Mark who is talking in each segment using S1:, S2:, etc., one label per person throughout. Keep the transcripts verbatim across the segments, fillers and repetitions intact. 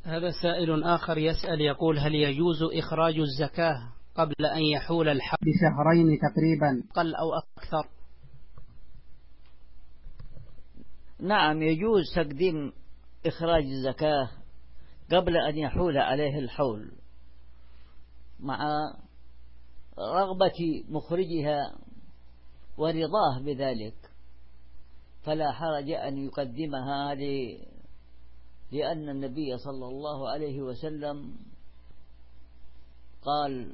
S1: هذا سائل آخر يسأل يقول: هل يجوز إخراج الزكاة قبل أن يحول الحول
S2: بشهرين تقريبا
S1: قل أو أكثر؟
S3: نعم، يجوز تقديم إخراج الزكاة قبل أن يحول عليه الحول مع رغبة مخرجها ورضاه بذلك، فلا حرج أن يقدمها لأن النبي صلى الله عليه وسلم قال: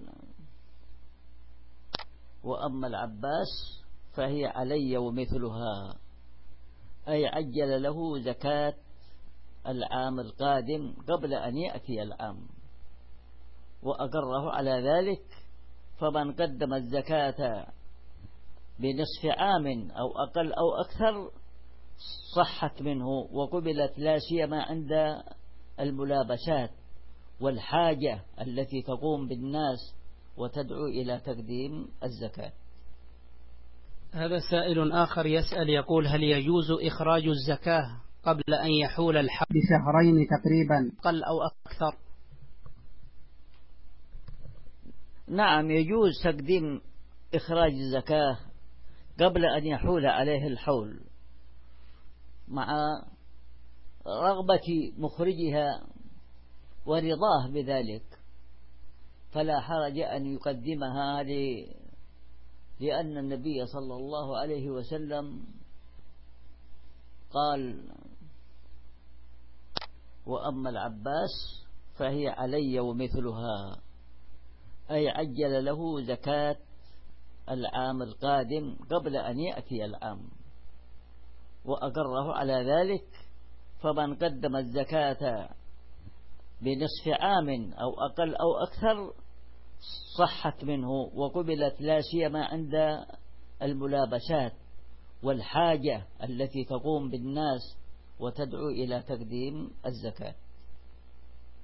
S3: وأما العباس فهي علي ومثلها، أي عجل له زكاة العام القادم قبل أن يأتي العام وأقره على ذلك. فمن قدم الزكاة بنصف عام أو أقل أو أكثر صحت منه وقبلت، لا سيما عند الملابسات والحاجة التي تقوم بالناس وتدعو إلى تقديم الزكاة.
S1: هذا سائل آخر يسأل يقول: هل يجوز إخراج الزكاة قبل أن يحول الحول
S2: بشهرين تقريبا
S1: قل أو أكثر؟
S3: نعم، يجوز تقديم إخراج الزكاة قبل أن يحول عليه الحول مع رغبة مخرجها ورضاه بذلك، فلا حرج أن يقدمها لأن النبي صلى الله عليه وسلم قال: وأما العباس فهي علي ومثلها، أي عجل له زكاة العام القادم قبل أن يأتي العام وأقره على ذلك. فمن قدم الزكاة بنصف عام أو أقل أو أكثر صحت منه وقبلت، لا سيما عند الملابسات والحاجة التي تقوم بالناس وتدعو إلى تقديم الزكاة.